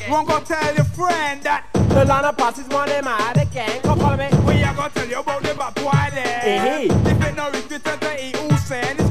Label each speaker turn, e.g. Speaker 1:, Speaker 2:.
Speaker 1: Won't go tell your friend that
Speaker 2: the line of passes money mad again. Come follow me.
Speaker 1: we are gonna tell you about the bad boy there.
Speaker 2: Hey.
Speaker 1: If it no return to he who said it's